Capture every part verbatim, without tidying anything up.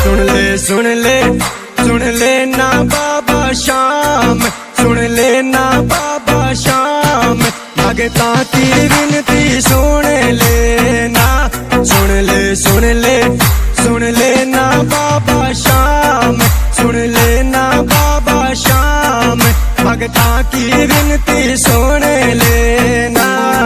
सुन ले सुन ले सुन ले ना बाबा श्याम, सुन ले ना बाबा श्याम, भगता की विनती सुन ले ना। सुन ले सुन ले सुन ले ना बाबा श्याम, सुन ले ना बाबा श्याम, भगता की विनती सुन लेना।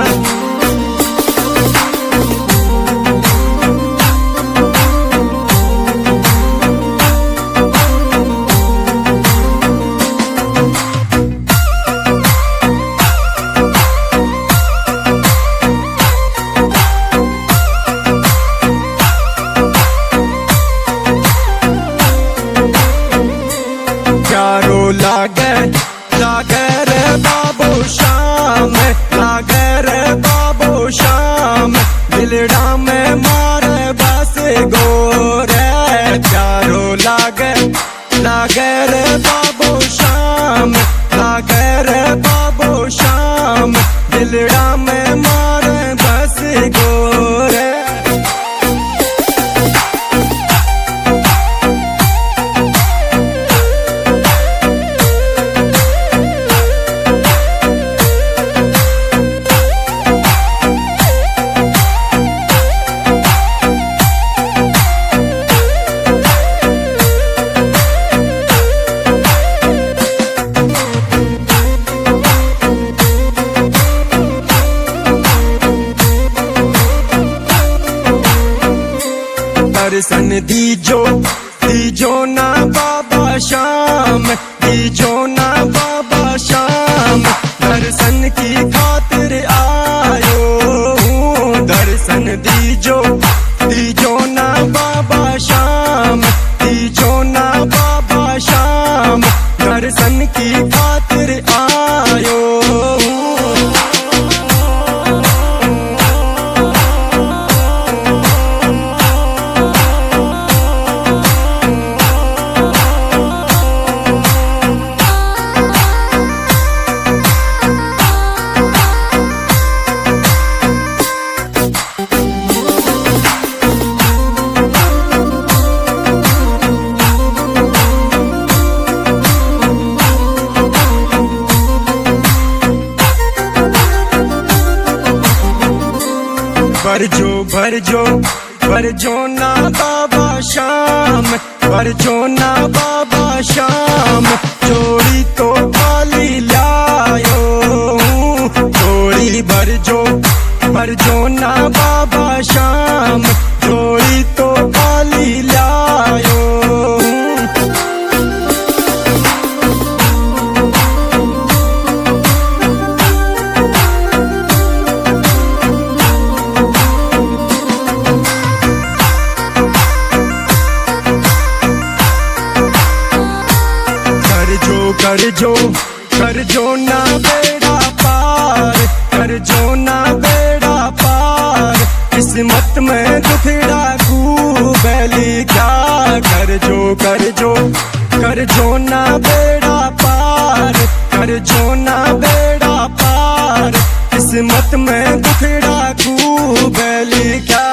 प्यारो लागे लागे रे बाबू श्याम, लागे रे बाबू श्याम, दिलड़ा में मारे बस गोरे। प्यारो लागे लागे रे बाबू श्याम, लागे रे बाबू श्याम, दिलड़ा में मारे बस गोरे। दर्शन दीजो दीजो ना बाबा श्याम, दीजो ना बाबा श्याम, दर्शन की खातिर आयो हूँ। दर्शन दीजो दीजो ना बाबा श्याम, दीजो ना बाबा श्याम, दर्शन की खातिर आयो हूँ। भरजो भरजो भरजो ना बाबा श्याम, भरजो ना बाबा श्याम, चोरी तो खाली लायो हूँ। चोरी भरजो भरजो ना बाबा श्याम, चोरी तो खाली लायो हूँ। कर जो कर जो ना बेड़ा पार, कर जो ना बेड़ा पार, किस्मत में दुखड़ा खूबली क्या। कर जो कर जो कर जो ना बेड़ा पार, कर जो ना बेड़ा पार, किस्मत में दुखड़ा खूबली क्या।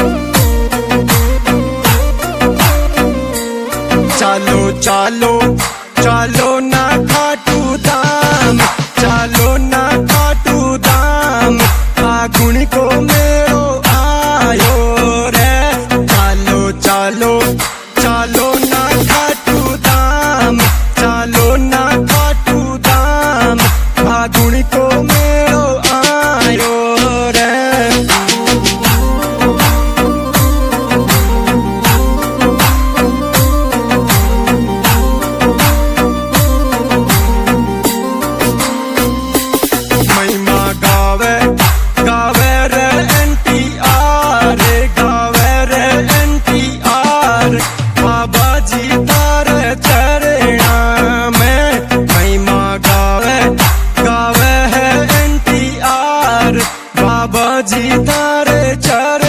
चालो चालो बाबा जी तारे चरण